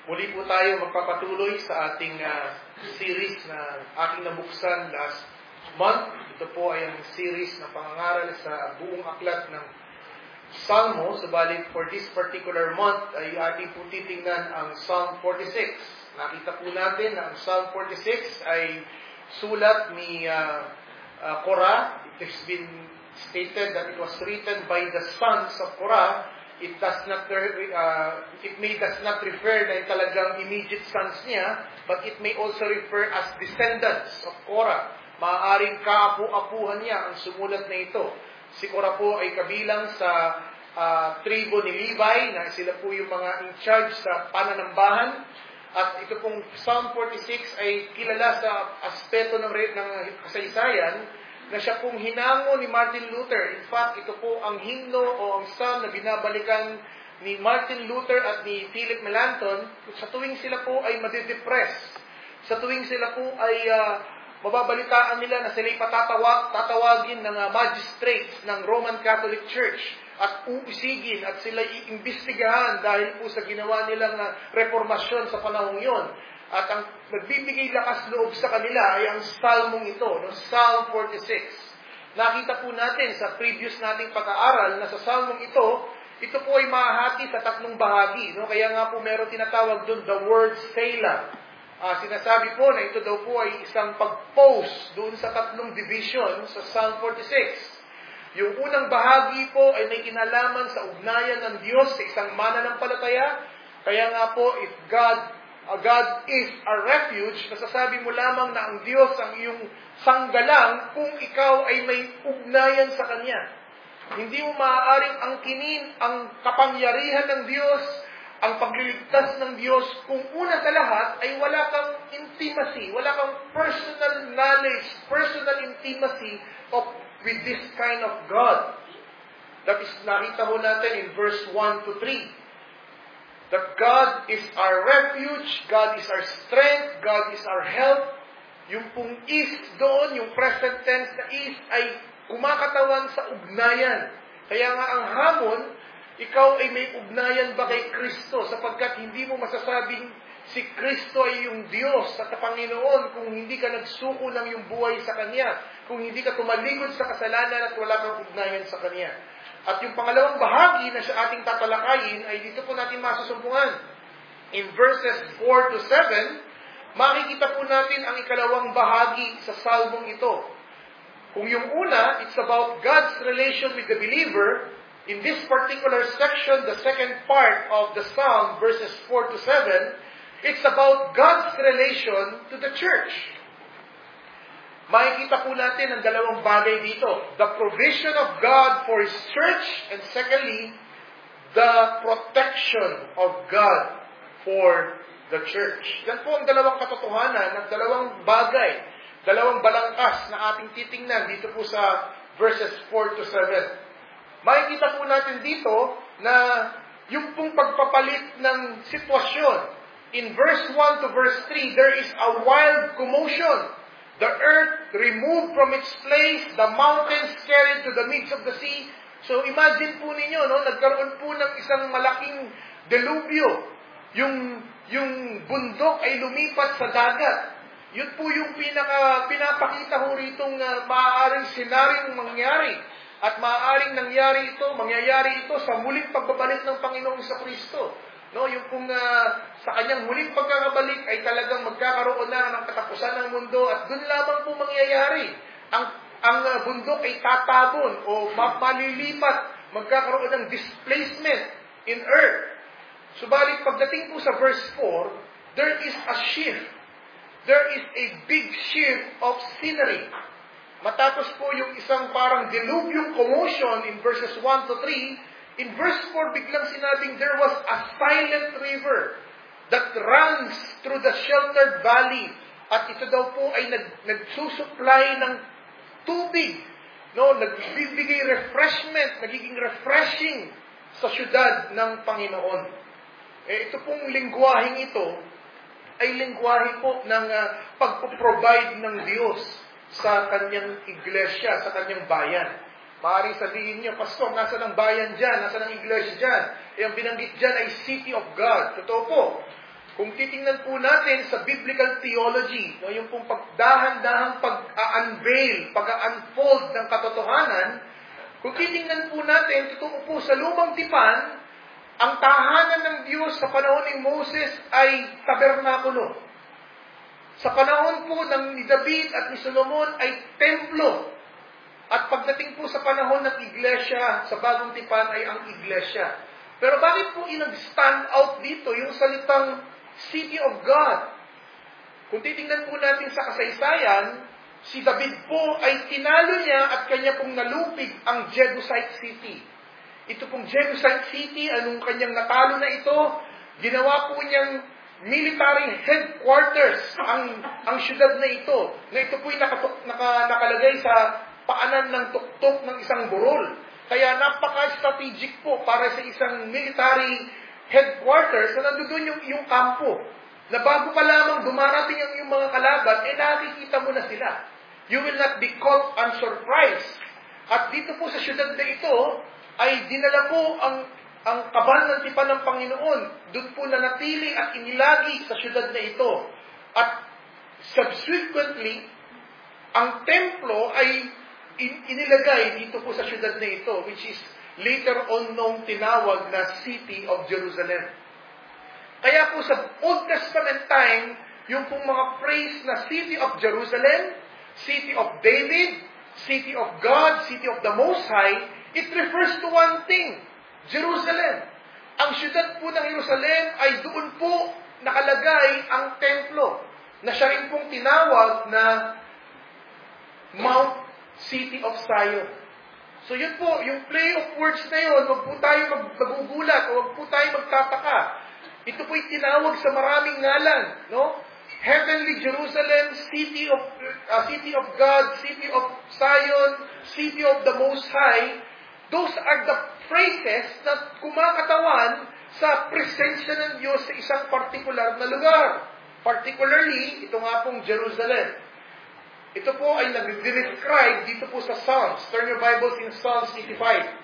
Muli po tayo magpapatuloy sa ating series na ating nabuksan last month. Ito po ay ang series na pangangaral sa buong aklat ng Salmo. Subalit for this particular month ay ating po titingnan ang Psalm 46. Nakita po natin na ang Psalm 46 ay sulat ni Korah. It has been stated that it was written by the sons of Korah. It does not refer na talagang immediate sons niya, but it may also refer as descendants of Korah. Maaaring kaapu-apuhan niya ang sumulat na ito. Si Korah po ay kabilang sa tribo ni Levi, na sila po yung mga in charge sa pananambahan. At ito pong Psalm 46 ay kilala sa aspeto ng kasaysayan na siya pong hinango ni Martin Luther. In fact, ito po ang himno o ang psalm na binabalikan ni Martin Luther at ni Philip Melanchthon sa tuwing sila po ay madidepress. Sa tuwing sila po ay mababalitaan nila na sila'y tatawagin ng magistrates ng Roman Catholic Church at uusigin at sila'y iimbestigahan dahil po sa ginawa nilang reformasyon sa panahong yon. At ang nagbibigay lakas loob sa kanila ay ang Psalmong ito, no? Psalm 46. Nakita po natin sa previous nating pag-aaral na sa Psalmong ito po ay mahahati sa tatlong bahagi. No? Kaya nga po meron tinatawag doon the word Selah. Sinasabi po na ito daw po ay isang pag-post doon sa tatlong division sa Psalm 46. Yung unang bahagi po ay may kinalaman sa ugnayan ng Diyos sa isang mananampalataya. Kaya nga po, if God is a refuge, nasasabi mo lamang na ang Diyos ang iyong sanggalang kung ikaw ay may ugnayan sa Kanya. Hindi mo maaaring angkinin ang kapangyarihan ng Diyos, ang pagliligtas ng Diyos, kung una sa lahat ay wala kang intimacy, wala kang personal knowledge, personal intimacy with this kind of God. That is, nakita ho natin in verse 1 to 3. That God is our refuge, God is our strength, God is our help. Yung pong is doon, yung present tense na is, ay kumakatawan sa ugnayan. Kaya nga ang hamon, ikaw ay may ugnayan ba kay Kristo? Sapagkat hindi mo masasabing si Kristo ay yung Diyos at Panginoon kung hindi ka nagsuko ng yung buhay sa Kanya, kung hindi ka tumalikod sa kasalanan at wala kang ugnayan sa Kanya. At yung pangalawang bahagi na sa ating tatalakayin ay dito po natin masusumpungan. In verses 4 to 7, makikita po natin ang ikalawang bahagi sa salmong ito. Kung yung una, it's about God's relation with the believer. In this particular section, the second part of the psalm, verses 4 to 7, it's about God's relation to the church. Makikita po natin ang dalawang bagay dito. The provision of God for His church, and secondly, the protection of God for the church. Yan po ang dalawang katotohanan ng dalawang bagay, dalawang balangkas na ating titingnan dito po sa verses 4 to 7. Makikita po natin dito na yung pong pagpapalit ng sitwasyon. In verse 1 to verse 3, there is a wild commotion. The earth removed from its place, the mountains carried to the midst of the sea. So imagine po ninyo, no, nagkaroon po ng isang malaking delubyo. Yung bundok ay lumipat sa dagat. Yun po yung pinapakita ho ritong maaaring senaryong mangyari. At maaaring mangyayari ito sa muling pagbabalik ng Panginoong Kristo. No, yung kung sa kanyang muling pagkakabalik ay talagang magkakaroon na ng katapusan ng mundo at doon lamang po mangyayari. Ang bundok ay tatabon o malilipat, magkakaroon ng displacement in earth. Subalit pagdating po sa verse 4, there is a shift. There is a big shift of scenery. Matapos po yung isang parang diluvium commotion in verses 1 to 3, in verse 4, biglang sinabing there was a silent river that runs through the sheltered valley. At ito daw po ay nagsusupply ng tubig. No, nagbibigay refreshment, nagiging refreshing sa syudad ng Panginoon. Ito pong lingwaheng ito ay lingwahe po ng pagpo-provide ng Diyos sa kanyang iglesia, sa kanyang bayan. Maaaring sabihin niyo, Pastor, nasa ng bayan dyan, nasa ng iglesia dyan. Ang binanggit dyan ay City of God. Totoo po. Kung titingnan po natin sa biblical theology, no, yung pong pagdahan-dahang pag-unveil, pag-unfold ng katotohanan, kung titingnan po natin, totoo po sa lumang tipan, ang tahanan ng Diyos sa panahon ni Moses ay tabernakulo. Sa panahon po ni David at ni Solomon ay templo. At pagdating po sa panahon ng iglesia, sa bagong tipan ay ang iglesia. Pero bakit po inag-stand out dito yung salitang City of God? Kung titingnan po natin sa kasaysayan, si David po ay tinalo niya at kanya pong nalupig ang Jebusite City. Ito pong Jebusite City, anong kanyang natalo na ito, ginawa po niyang military headquarters ang syudad na ito. Na ito po'y nakalagay sa paanan ng tuktok ng isang burol. Kaya napaka-strategic po para sa isang military headquarters na nandoon yung kampo. Na bago pa lamang dumarating ang yung mga kalaban, nakikita mo na sila. You will not be caught unsurprised. At dito po sa syudad na ito, ay dinala po ang kabal ng tipan ng Panginoon. Doon po nanatili at inilagi sa syudad na ito. At subsequently, ang templo ay inilagay dito po sa syudad na ito, which is later on nung tinawag na City of Jerusalem. Kaya po sa Old Testament time, yung pong mga phrase na City of Jerusalem, City of David, City of God, City of the Most High, it refers to one thing, Jerusalem. Ang syudad po ng Jerusalem ay doon po nakalagay ang templo, na siya rin pong tinawag na Mount City of Zion. So yun po, yung play of words na yun, huwag po tayo magugulat, huwag po tayo magtataka. Ito po'y tinawag sa maraming ngalan, no? Heavenly Jerusalem, City of God, City of Zion, City of the Most High. Those are the phrases na kumakatawan sa presensya ng Diyos sa isang particular na lugar. Particularly, ito nga pong Jerusalem. Ito po ay nag-describe dito po sa Psalms. Turn your Bibles in Psalms 87.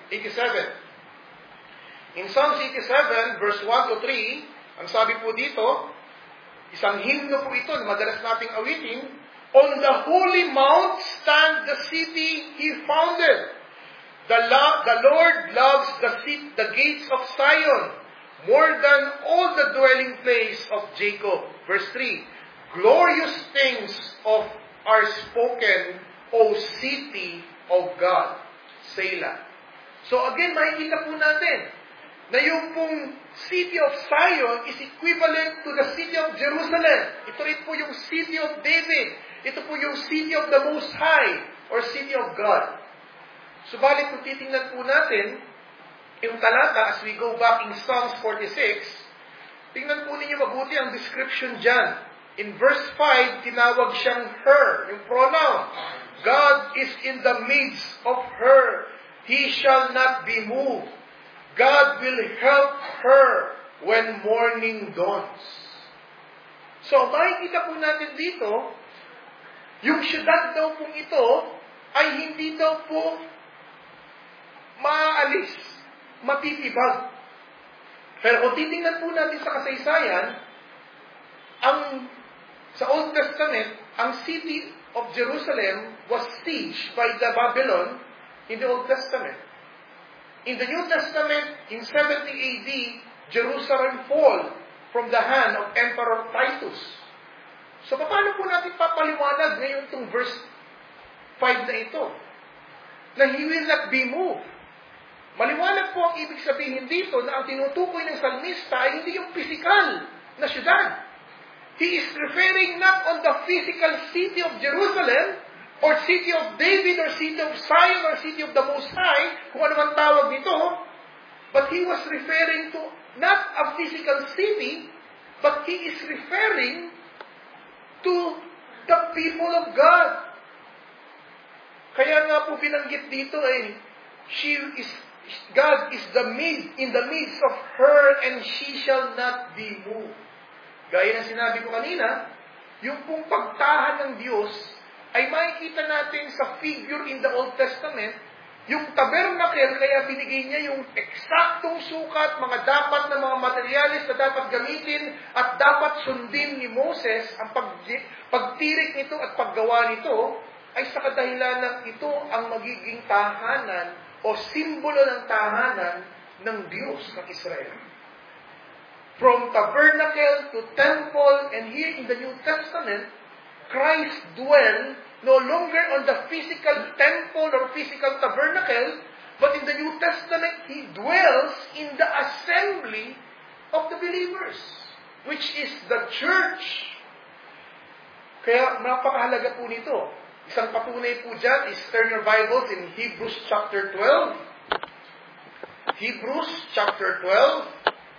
In Psalms 87, verse 1 to 3, ang sabi po dito, isang hymno po ito na madalas nating awitin, On the holy mount stand the city He founded. The Lord loves the gates of Zion more than all the dwelling place of Jacob. Verse 3, Glorious things are spoken, O city of God. Selah. So again, makikita po natin na yung pong City of Zion is equivalent to the City of Jerusalem. Ito rin po yung City of David. Ito po yung City of the Most High or City of God. Subalit kung titingnan po natin yung talata as we go back in Psalms 46, tingnan po ninyo mabuti ang description dyan. In verse 5, tinawag siyang her, yung pronoun. God is in the midst of her. He shall not be moved. God will help her when morning dawns. So, makikita po natin dito, yung syudad daw pong ito ay hindi daw po maaalis, matitibag. Pero kung titingnan po natin sa kasaysayan, sa Old Testament, ang city of Jerusalem was sieged by the Babylon in the Old Testament. In the New Testament, in 70 AD, Jerusalem fall from the hand of Emperor Titus. So, paano po natin papaliwanag ngayon itong verse 5 na ito? Na He will not be moved. Maliwanag po ang ibig sabihin dito na ang tinutukoy ng salmista ay hindi yung physical na syudad. He is referring not on the physical city of Jerusalem, or city of David, or city of Zion, or city of the Most High, kung ano man tawag nito, but he was referring to not a physical city, but he is referring to the people of God. Kaya nga po binanggit dito God is in the midst of her, and she shall not be moved. Gaya ng sinabi ko kanina, yung pong pagtahan ng Diyos ay makikita natin sa figure in the Old Testament Yung tabernacle, kaya binigay niya yung eksaktong sukat, mga dapat na mga materialis na dapat gamitin at dapat sundin ni Moses. Ang pagtirik nito at paggawa nito ay sa kadahilan ito ang magiging tahanan o simbolo ng tahanan ng Diyos ng Israel. From tabernacle to temple, and here in the New Testament, Christ dwell no longer on the physical temple or physical tabernacle, but in the New Testament, He dwells in the assembly of the believers, which is the church. Kaya napakahalaga po nito. Isang patunay po dyan is turn your Bibles in Hebrews chapter 12. Hebrews chapter 12,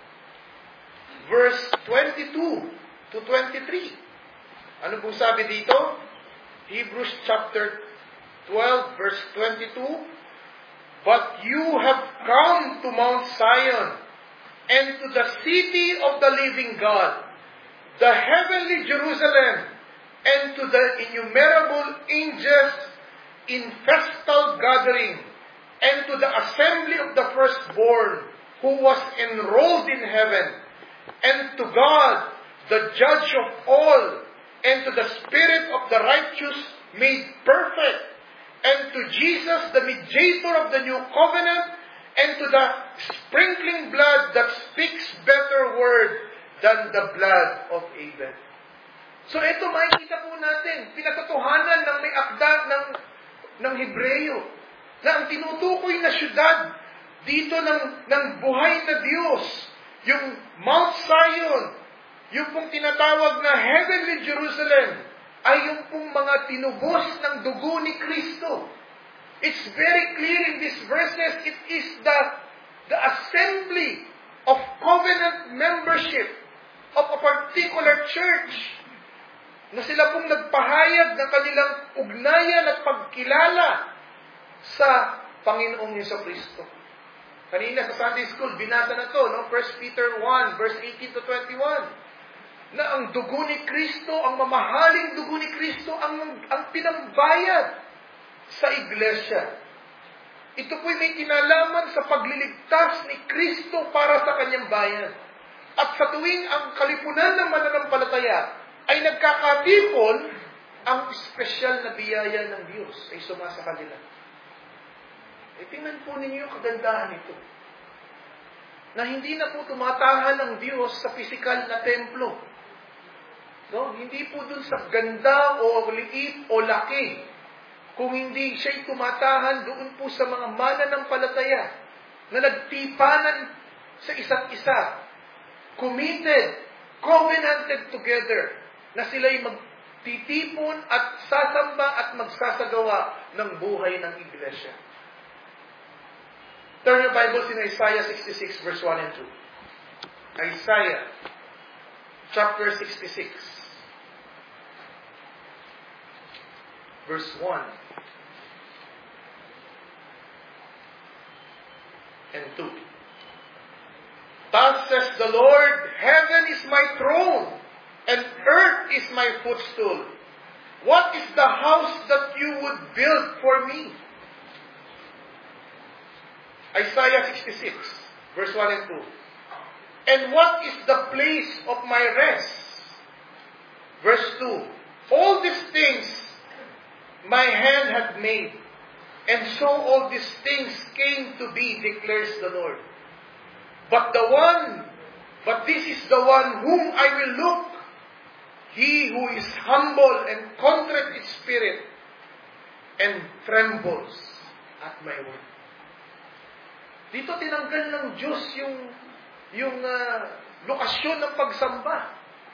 verse 22 to 23. Ano po sabi dito? Hebrews chapter 12, verse 22. But you have come to Mount Zion, and to the city of the living God, the heavenly Jerusalem, and to the innumerable angels in festal gathering, and to the assembly of the firstborn, who was enrolled in heaven, and to God, the judge of all, and to the spirit of the righteous made perfect, and to Jesus, the mediator of the new covenant, and to the sprinkling blood that speaks better word than the blood of Abel. So ito makikita po natin, pinatotohanan ng may akda ng Hebreyo, na ang tinutukoy na syudad dito ng buhay na Diyos, yung Mount Zion, yung pong tinatawag na Heavenly Jerusalem, ay yung pong mga tinubos ng dugo ni Kristo. It's very clear in these verses, it is the assembly of covenant membership of a particular church, na sila pong nagpahayag ng kanilang ugnayan at pagkilala sa Panginoong Jesucristo. Kanina sa Sunday School, binasa na to, no? 1 Peter 1, verse 18 to 21. Na ang dugo ni Kristo, ang mamahaling dugo ni Kristo, ang pinambayad sa iglesia. Ito po'y may kinalaman sa pagliligtas ni Kristo para sa kanyang bayan. At sa tuwing ang kalipunan ng mananampalataya ay nagkakatipon, ang espesyal na biyaya ng Diyos ay sumasa kanila. Tingnan po ninyo yung kagandahan nito. Na hindi na po tumatahan ng Diyos sa pisikal na templo. No? Hindi po dun sa ganda o liit o laki. Kung hindi siya'y tumatahan doon po sa mga mananampalataya na nagtipanan sa isa't isa. Committed, covenanted together, na sila'y magtitipon at sasamba at magsasagawa ng buhay ng iglesia. Turn your Bibles in Isaiah 66, verse 1 and 2. Isaiah, chapter 66, verse 1 and 2. Thus says the Lord, heaven is my throne, and earth is my footstool. What is the house that you would build for me? Isaiah 66, verse 1 and 2. And what is the place of my rest? Verse 2. All these things my hand hath made, and so all these things came to be, declares the Lord. But this is the one whom I will look, he who is humble and contrite in spirit, and trembles at my word. Dito tinanggal ng Diyos yung lokasyon ng pagsamba.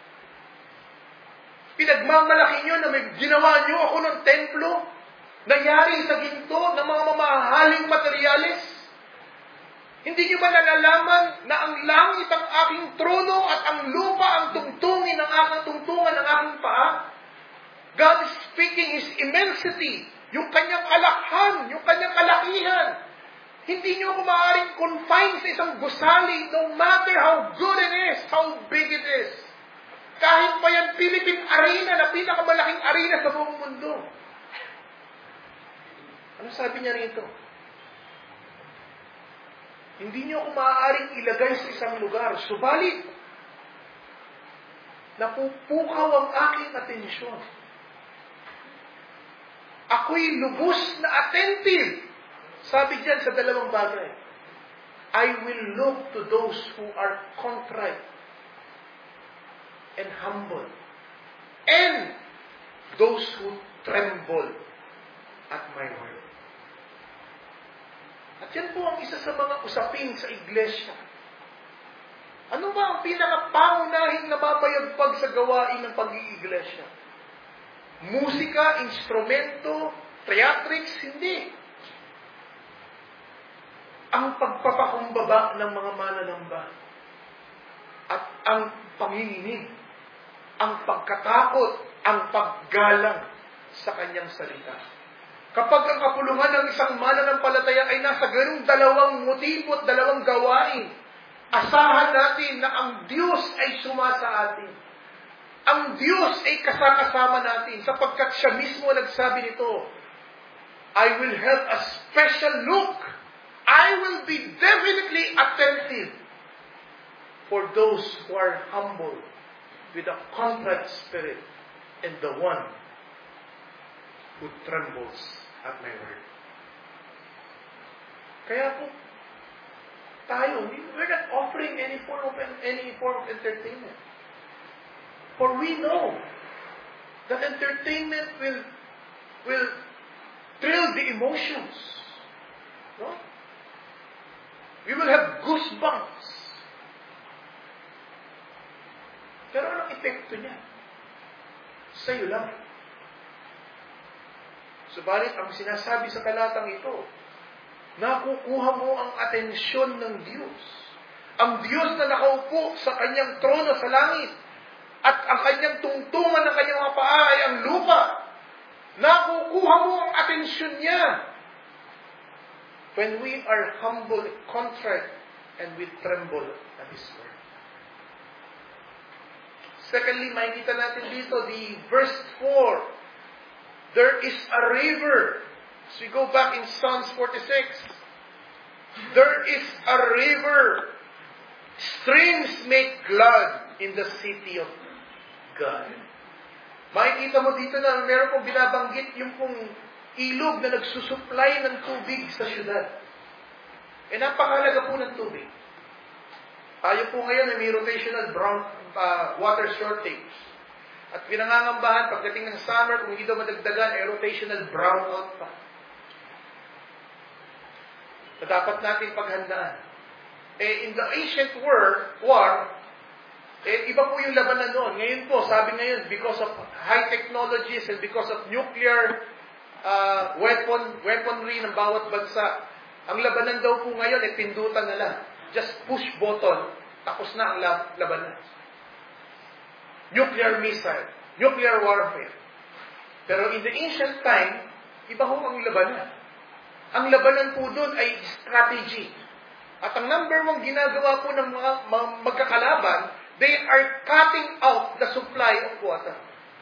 Pinagmamalaki nyo na may ginawa nyo ako ng templo, nangyari sa ginto ng mga mamahaling materialis. Hindi nyo ba nalalaman na ang langit ang aking trono at ang lupa ang tungtungin ng aking tungtungan ng aking paa? God is speaking His immensity, yung kanyang alakhan, yung kanyang kalakihan. Hindi nyo ako maaaring confine sa isang gusali, no matter how good it is, how big it is. Kahit pa yan Philippine Arena na pinakamalaking arena sa buong mundo. Ano sabi niya rito? Hindi niyo ako maaaring ilagay sa isang lugar. Subalit, napupukaw ang aking atensyon. Ako'y lubos na attentive. Sabi diyan sa dalawang bagay. I will look to those who are contrite and humble, and those who tremble at my word. At yan po ang isa sa mga usapin sa iglesia. Ano ba ang pinakapangunahing nababayagpag sa gawain ng pag-iiglesia? Musika, instrumento, theatrics, hindi. Ang pagpapakumbaba ng mga mananamba at ang panginginig, ang pagkatakot, ang paggalang sa kanyang salita. Kapag ang kapulungan ng isang mananampalataya ay nasa ganung dalawang motibo at dalawang gawain, asahan natin na ang Diyos ay sumasa atin. Ang Diyos ay kasakasama natin sapagkat siya mismo nagsabi nito, I will have a special look. I will be definitely attentive for those who are humble with a contrite spirit and the one who trembles at my word. Kaya po, tayo, we're not offering any form of entertainment. For we know that entertainment will thrill the emotions. No? We will have goosebumps. Pero anong epekto niya? Sa'yo lang. Subalit, ang sinasabi sa talatang ito, nakukuha mo ang atensyon ng Diyos. Ang Diyos na nakaupo sa kanyang trono sa langit at ang kanyang tungtungan ng kanyang mga paa ay ang lupa. Nakukuha mo ang atensyon niya. When we are humble, contrite, and we tremble at His word. Secondly, makikita natin dito, the verse 4. There is a river. So we go back in Psalms 46. There is a river. Streams make glad in the city of God. Makikita mo dito na meron pong binabanggit yung pong ilog na nagsusupply ng tubig sa syudad. E napakahalaga po ng tubig. Tayo po ngayon ay may rotational water shortage. At pinangangambahan, pagdating ng summer, kung hindi daw madagdagan, ay rotational brownout pa. Na dapat natin paghandaan. In the ancient war, iba po yung labanan noon. Ngayon po, sabi ngayon, because of high technologies and because of nuclear weaponry ng bawat bansa, ang labanan daw po ngayon ay pindutan na lang. Just push button, tapos na ang labanan. Nuclear missile, nuclear warfare. Pero in the ancient time, iba ho ang labanan. Ang labanan po doon ay strategy. At ang number one ginagawa po ng mga magkakalaban, they are cutting out the supply of water.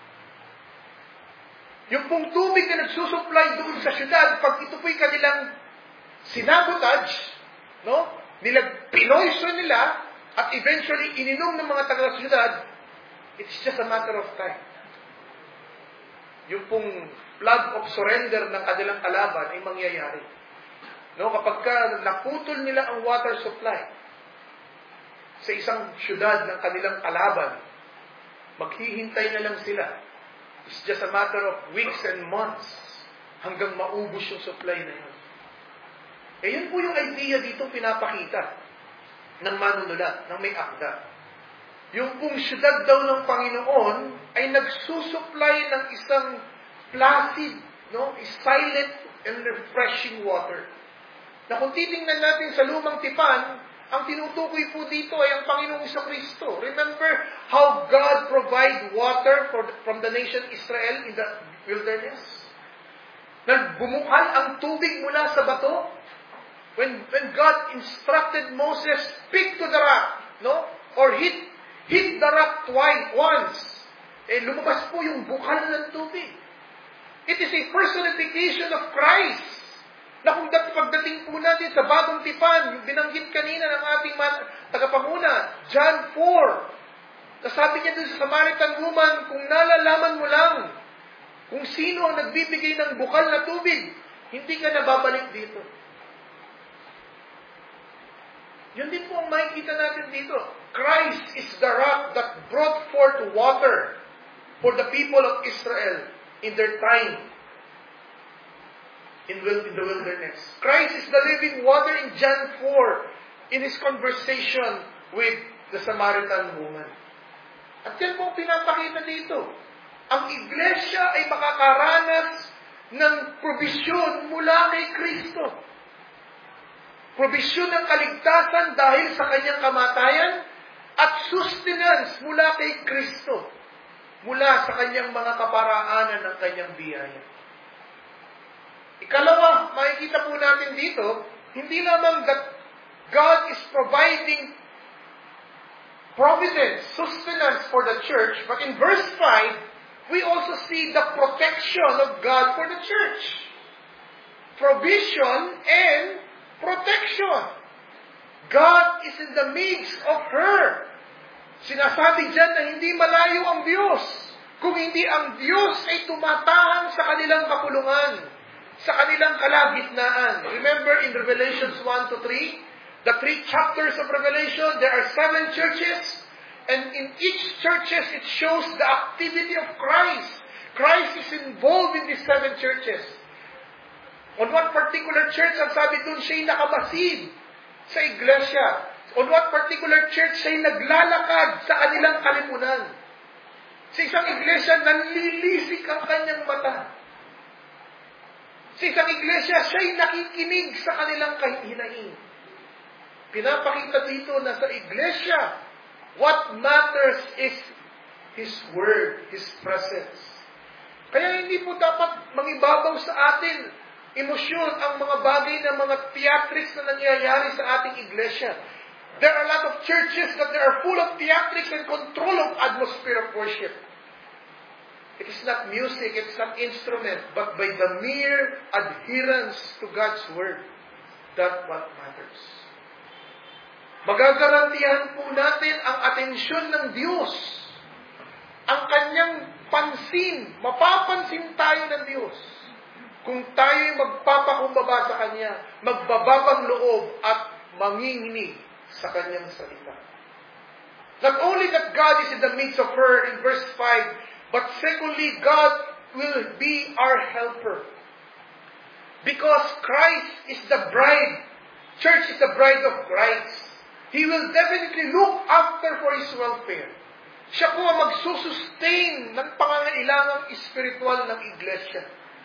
Yung pong tubig na nagsusupply doon sa syudad, pag ito po'y kanilang sinabotage, no? Pinoyson nila, at eventually ininom ng mga taga-syudad, it's just a matter of time. Yung pong flag of surrender ng kanilang kalaban ay mangyayari. No? Kapag naputol nila ang water supply sa isang syudad ng kanilang kalaban, maghihintay na lang sila. It's just a matter of weeks and months hanggang maubos yung supply na yun. Yun po yung idea dito pinapakita ng manunulat, ng may akda. Yung pong syudad daw ng Panginoon ay nagsusupply ng isang placid, no, silent and refreshing water. Na kung titingnan natin sa lumang tipan, ang tinutukoy po dito ay ang Panginoong Jesucristo. Remember how God provide water from the nation Israel in the wilderness? Nagbumukal ang tubig mula sa bato. When God instructed Moses, speak to the rock, no? Or hit the rock once. Lumabas po yung bukal ng tubig. It is a personification of Christ. Na kung pagdating po natin sa Bagong Tipan, yung binanggit kanina ng ating tagapanguna, John 4, nasabi niya dun sa Samaritan woman, kung nalalaman mo lang kung sino ang nagbibigay ng bukal na tubig, hindi ka nababalik dito. Yun din po ang makikita natin dito. Christ is the rock that brought forth water for the people of Israel in their time in the wilderness. Christ is the living water in John 4 in his conversation with the Samaritan woman. At yan po pinapakita dito. Ang iglesia ay makakaranas ng probisyon mula kay Kristo. Probisyon ng kaligtasan dahil sa kanyang kamatayan at sustenance mula kay Kristo, mula sa kanyang mga kaparaanan ng kanyang biyaya. Ikalawa, makikita po natin dito, hindi lamang that God is providing providence, sustenance for the church, but in verse 5, we also see the protection of God for the church. Provision and protection. God is in the midst of her. Sinasabi dyan na hindi malayo ang Diyos. Kung hindi ang Diyos ay tumatahan sa kanilang kapulungan, sa kanilang kalagitnaan. Remember in Revelations 1 to 3, the 3 chapters of Revelation, there are 7 churches, and in each churches it shows the activity of Christ. Christ is involved in these 7 churches. On one particular church, ang sabi dun, siya'y nakamasid sa iglesia. On what particular church, siya'y naglalakad sa kanilang kalipunan. Sa isang iglesia, nanlilisik ang kanyang mata. Sa isang iglesia, siya'y nakikinig sa kanilang kahihinaing. Pinapakita dito na sa iglesia, what matters is His Word, His presence. Kaya hindi po dapat mangibabaw sa atin emosyon ang mga bagay na mga theatrics na nangyayari sa ating iglesia. There are a lot of churches that they are full of theatrics and control of atmosphere of worship. It is not music, it's not instrument, but by the mere adherence to God's Word, that's what matters. Magagarantihan po natin ang atensyon ng Diyos. Ang kanyang pansin, mapapansin tayo ng Diyos. Kung tayo'y magpapakumbaba sa Kanya, magbababang loob at manginginig sa Kanyang salita. Not only that God is in the midst of her in verse 5, but secondly, God will be our helper. Because Christ is the bride. Church is the bride of Christ. He will definitely look after for His welfare. Siya po ang magsusustain ng pangangailangang espiritual ng iglesia.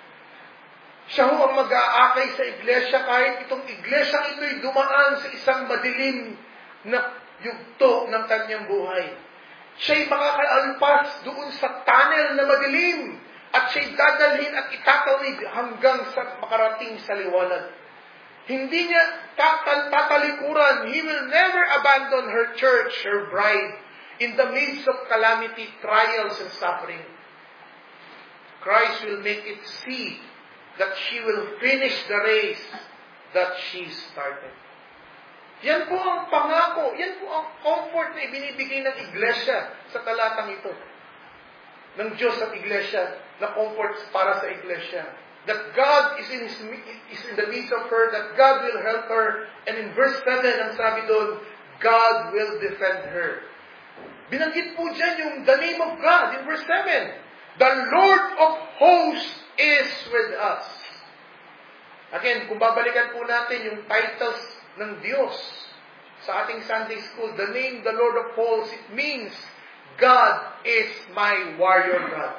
Siya ho ang mag-aakay sa iglesia kahit itong iglesia ito'y dumaan sa isang madilim na yugto ng kanyang buhay. Siya'y makakaalpas doon sa tunnel na madilim at siya'y dadalhin at itatawid hanggang sa makarating sa liwanag. Hindi niya tatalikuran. He will never abandon her church, her bride, in the midst of calamity, trials, and suffering. Christ will make it see that she will finish the race that she started. Yan po ang pangako, yan po ang comfort na ibinibigay ng iglesia sa talatang ito. Ng Diyos at iglesia, na comfort para sa iglesia. That God is in the midst of her, that God will help her. And in verse 7, ang sabi doon, God will defend her. Binanggit po dyan yung the name of God in verse 7. The Lord of hosts is with us. Again, kung babalikan po natin yung titles ng Diyos sa ating Sunday school, the name the Lord of hosts, it means God is my warrior God.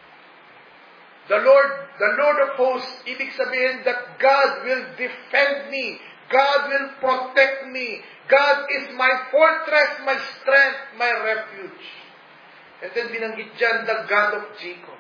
The Lord of hosts, ibig sabihin that God will defend me. God will protect me. God is my fortress, my strength, my refuge. And then binanggit dyan, the God of Jacob.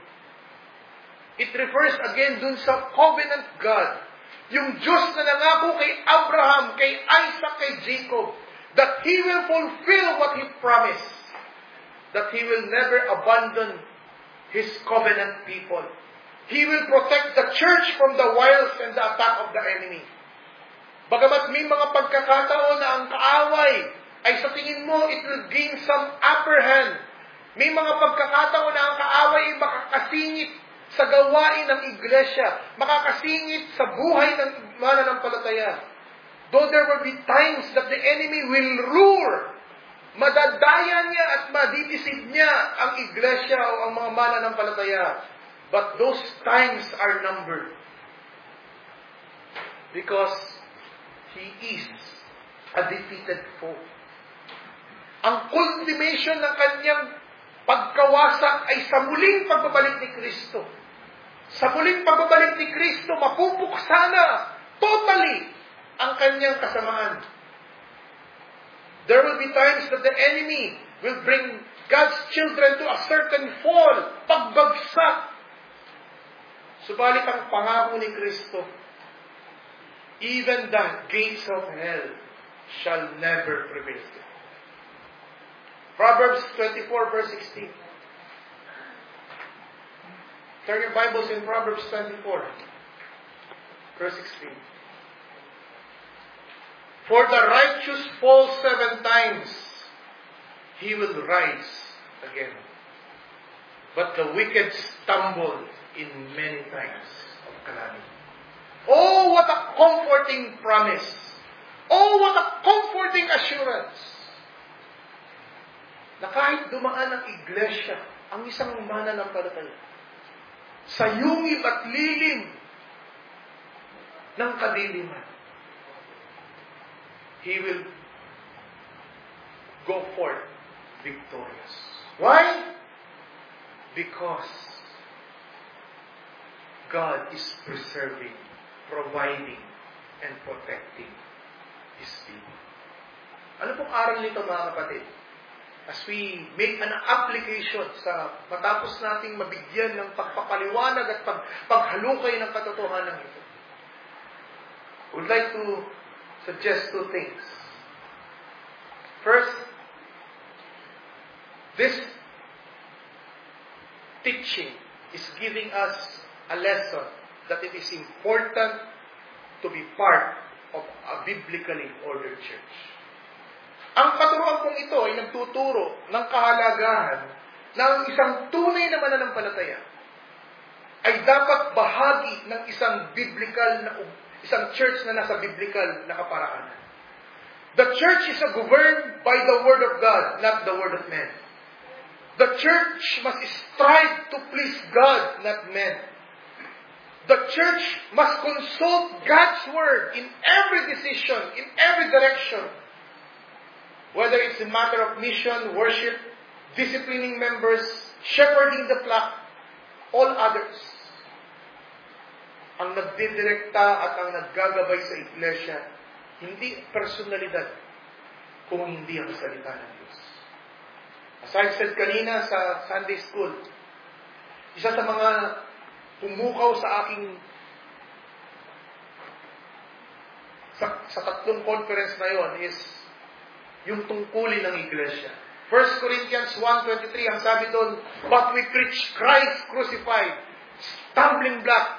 It refers again dun sa covenant God. Yung Diyos na nangako kay Abraham, kay Isaac, kay Jacob, that He will fulfill what He promised. That He will never abandon His covenant people. He will protect the church from the wiles and the attack of the enemy. Bagamat may mga pagkakataon na ang kaaway ay sa tingin mo, it will gain some upper hand. May mga pagkakataon na ang kaaway ay makakasingit sa gawain ng iglesia, makakasingit sa buhay ng mananampalataya. Though there will be times that the enemy will lure, madadaya niya at madidisid niya ang iglesia o ang mga mananampalataya. But those times are numbered. Because he is a defeated foe. Ang culmination ng kanyang pagkawasak ay sa muling pagbabalik ni Kristo. Sa muling pagbabalik ni Kristo, mapupuksa na totally ang kanyang kasamaan. There will be times that the enemy will bring God's children to a certain fall, pagbagsak. Subalit ang pangako ni Kristo, even the gates of hell shall never prevail. Proverbs 24 verse 16. Turn your Bibles in Proverbs 24 verse 16. For the righteous falls 7 times, he will rise again. But the wicked stumble in many times of calamity. Oh, what a comforting promise! Oh, what a comforting assurance! Na kahit dumaan ang iglesia, ang isang mananampalataya, sa yungib at lilim ng kadiliman, he will go forth victorious. Why? Because God is preserving, providing, and protecting His people. Ano pong aral nito, mga kapatid? As we make an application sa matapos nating mabigyan ng pagpapaliwanag at paghalukay ng katotohanan ito, I would like to suggest 2 things. First, this teaching is giving us a lesson that it is important to be part of a biblically ordered church. Ang katuruan pong ito ay nagtuturo ng kahalagahan ng isang tunay na mananampalataya ay dapat bahagi ng isang church na nasa biblical na kaparaanan. The church is governed by the Word of God, not the Word of men. The church must strive to please God, not men. The church must consult God's Word in every decision, in every direction. Whether it's a matter of mission, worship, disciplining members, shepherding the flock, all others. Ang nagdidirekta at ang naggagabay sa iglesia, hindi personalidad, kung hindi ang salita ng Diyos. As I said kanina sa Sunday school, isa sa mga pumukaw sa aking sa tatlong conference na yon is yung tungkulin ng iglesia. 1 Corinthians 1:23, ang sabi doon, but we preach Christ crucified, stumbling block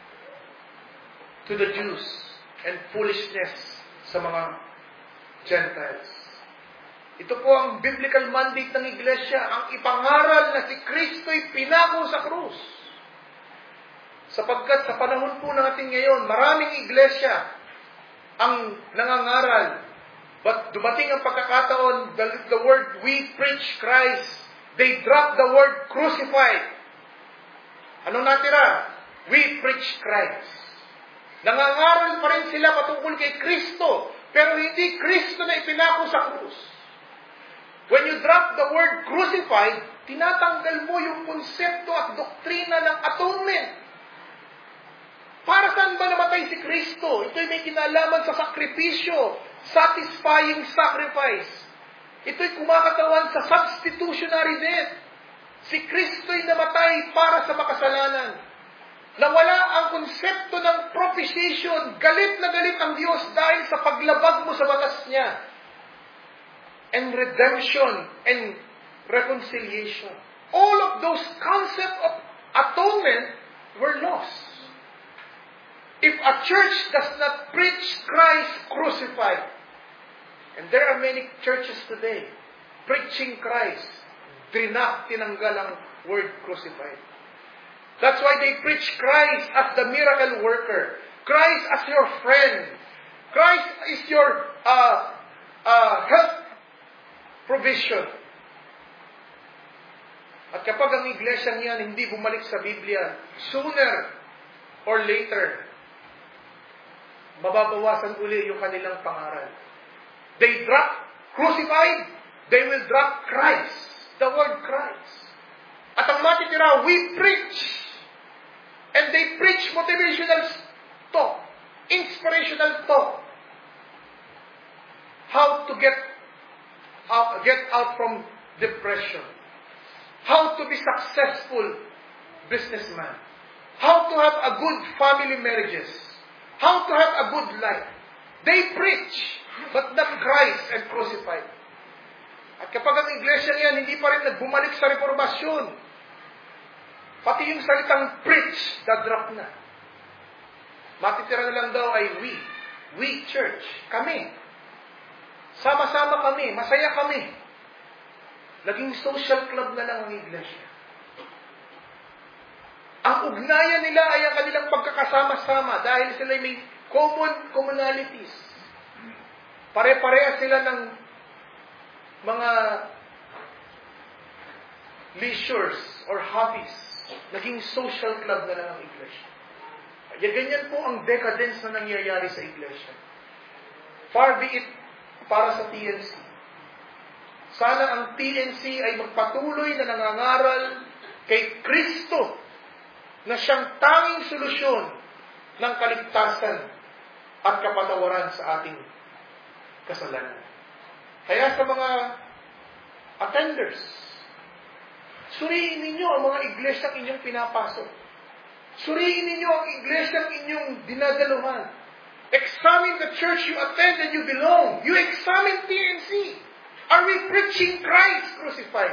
to the Jews and foolishness sa mga Gentiles. Ito po ang biblical mandate ng iglesia, ang ipangaral na si Kristo'y pinako sa krus. Sapagkat sa panahon po natin ngayon, maraming iglesia ang nangangaral. But dumating ang pagkakataon, the word we preach Christ, they drop the word crucified. Anong natira? We preach Christ. Nangangaral pa rin sila patungkol kay Kristo, pero hindi Kristo na ipinako sa krus. When you drop the word crucified, tinatanggal mo yung konsepto at doktrina ng atonement. Para saan ba namatay si Kristo? Ito'y may kinalaman sa sakripisyo, satisfying sacrifice. Ito'y kumakatawan sa substitutionary death. Si Kristo'y namatay para sa makasalanan. Nawala ang konsepto ng propitiation. Galit na galit ang Diyos dahil sa paglabag mo sa batas niya. And redemption and reconciliation. All of those concepts of atonement we're lost. If a church does not preach Christ crucified, and there are many churches today preaching Christ, tinanggal ang word crucified. That's why they preach Christ as the miracle worker, Christ as your friend, Christ is your health provision. At kapag ang iglesia niyan hindi bumalik sa Biblia, sooner or later, mababawasan uli yung kanilang pangaral. They drop crucified, they will drop Christ, the word Christ. At ang matitira, we preach. And they preach motivational talk, inspirational talk. How to get out from depression. How to be successful businessman. How to have a good family marriages. How to have a good life. They preach, but not Christ and crucified. At kapag ang iglesia niyan hindi pa rin nagbumalik sa reformasyon, pati yung salitang preach, dadrop na. Matitira na lang daw ay we church, kami. Sama-sama kami, masaya kami. Naging social club na lang ang iglesia. Ang ugnayan nila ay ang kanilang pagkakasama-sama dahil sila may commonalities. Pare-pareha sila ng mga leisures or hobbies. Naging social club na lang ang iglesia. Kaya ganyan po ang decadence na nangyayari sa iglesia. Far be it para sa TNC. Sana ang TNC ay magpatuloy na nangangaral kay Kristo na siyang tanging solusyon ng kaligtasan at kapatawaran sa ating kasalanan. Kaya sa mga attenders, suriin ninyo ang mga iglesyang inyong pinapasok. Suriin ninyo ang iglesyang inyong dinadaluhan. Examine the church you attend and you belong. You examine TNC. Are we preaching Christ crucified?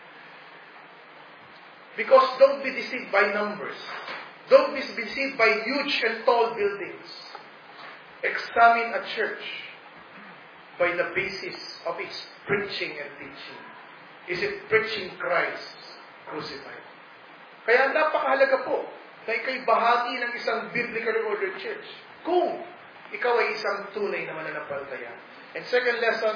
Because don't be deceived by numbers. Don't be deceived by huge and tall buildings. Examine a church by the basis of its preaching and teaching. Is it preaching Christ crucified? Kaya napakahalaga po na ikaw'y bahagi ng isang biblically ordered church kung ikaw ay isang tunay na mananampalataya. And second lesson,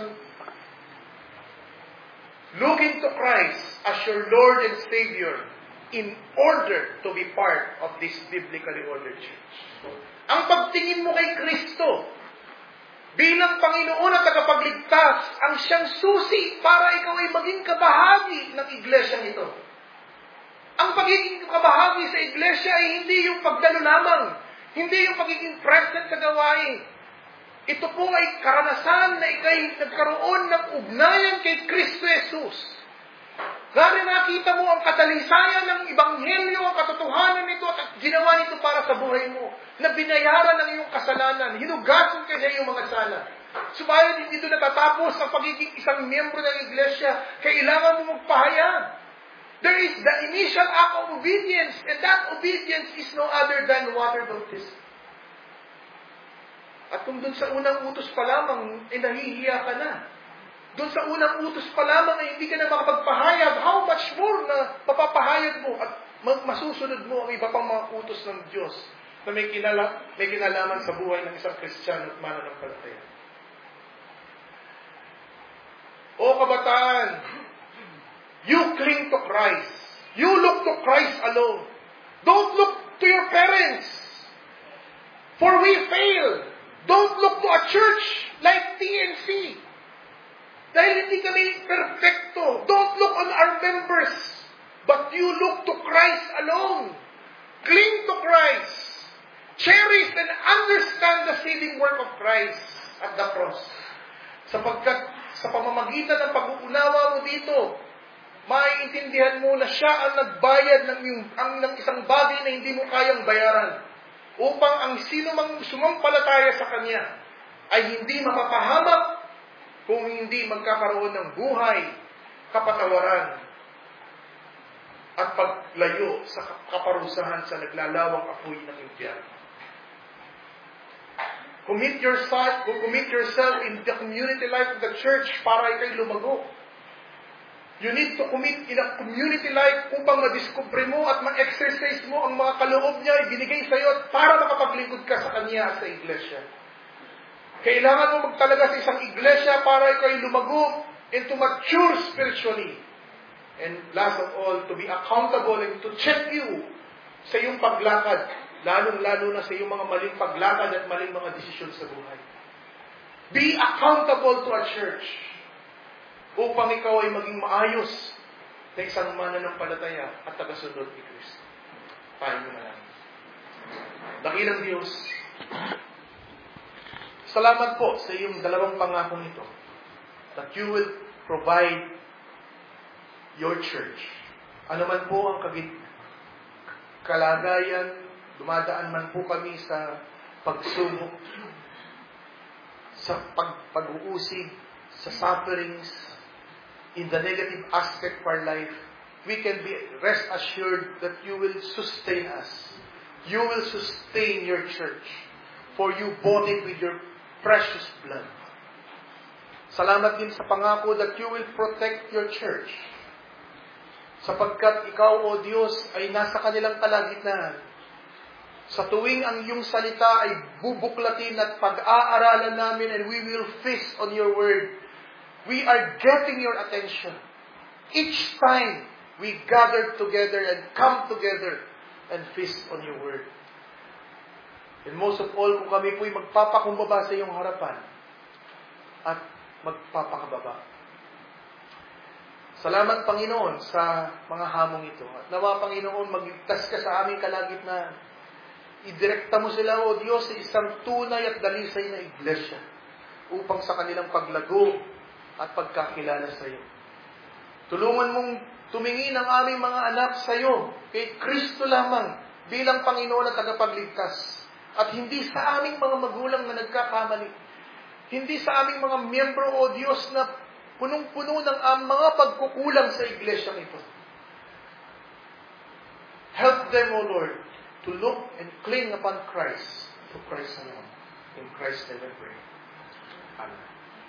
looking to Christ as your Lord and Savior in order to be part of this biblically ordered church. Ang pagtingin mo kay Kristo bilang Panginoon at tagapagligtas ang siyang susi para ikaw ay maging kabahagi ng iglesyang ito. Ang pagiging kabahagi sa iglesia ay hindi yung pagdalo lamang, hindi yung pagiging present sa gawain. Ito po ay karanasan na ikay nagkaroon ng ugnayan kay Kristo Jesus. Gari nakita mo ang katalisayan ng Ebanghelyo, ang katotohanan nito at ginawa nito para sa buhay mo. Na binayaran ng iyong kasalanan, hinugasan ka sa iyong mga sala. Subalit hindi ito natatapos ang pagiging isang miyembro ng iglesia. Kailangan mo magpahayag. There is the initial act of obedience, and that obedience is no other than water baptism. At kung dun sa unang utos pa lamang, nahihiya ka na. Dun sa unang utos pa lamang ay hindi ka na makapagpahayag, how much more na mapapahayag mo at masusunod mo ang iba pang mga utos ng Diyos na may kinalaman sa buhay ng isang Kristiyano at mananampalataya. O kabataan, you cling to Christ. You look to Christ alone. Don't look to your parents. For we fail. Don't look to a church like TNC. Dahil hindi kami perfecto. Don't look on our members. But you look to Christ alone. Cling to Christ. Cherish and understand the saving work of Christ at the cross. Sapagkat sa pamamagitan ng pag-uunawa mo dito, maiintindihan mo na siya ang nagbayad ng isang bagay na hindi mo kayang bayaran. Upang ang sino mang sumampalataya sa Kanya ay hindi mapapahamak kung hindi magkakaroon ng buhay, kapatawaran, at paglayo sa kaparusahan sa naglalawang apoy ng impyerno. Commit yourself in the community life of the church para ikay lumago. You need to commit in a community life upang madiskubre mo at ma-exercise mo ang mga kaloob niya ibinigay sa iyo at para makapaglingkod ka sa Kanya sa iglesia. Kailangan mo magtalaga sa isang iglesia para ikay lumago and to mature spiritually. And last of all, to be accountable and to check you sa iyong paglakad, lalong-lalo na sa iyong mga maling paglakad at maling mga desisyon sa buhay. Be accountable to a church upang ikaw ay maging maayos na isang mananampalataya at tagasunod ni Kristo. Tayo na lang. Dakilang Diyos, salamat po sa iyong dalawang pangakong ito that you will provide your church. Ano man po ang kalagayan, dumadaan man po kami sa pagsubok, sa pag-uusig, sa sufferings, in the negative aspect of our life, we can be rest assured that you will sustain us. You will sustain your church, for you bought it with your precious blood. Salamat din sa pangako that you will protect your church, sapagkat ikaw, O Diyos, ay nasa kanilang kalagitnaan. Sa tuwing ang iyong salita ay bubuklatin at pag-aaralan namin and we will feast on your word, we are getting your attention. Each time we gather together and come together and feast on your word. And most of all, kung kami po'y magpapakumbaba sa iyong harapan at magpapakababa. Salamat, Panginoon, sa mga hamong ito. At nawa, Panginoon, magligtas ka sa aming kalagitnaan. Idirekta mo sila, O Diyos, sa isang tunay at dalisay na iglesia upang sa kanilang paglago at pagkakilala sa iyo. Tulungan mong tumingin ang aming mga anak sa iyo, kay Kristo lamang, bilang Panginoon at tagapagligtas. At hindi sa aming mga magulang na nagkakamali. Hindi sa aming mga miyembro, O Diyos, na punong-puno ng mga pagkukulang sa iglesia ito. Help them, O Lord, to look and cling upon Christ, to Christ alone. In Christ's name I pray. Amen.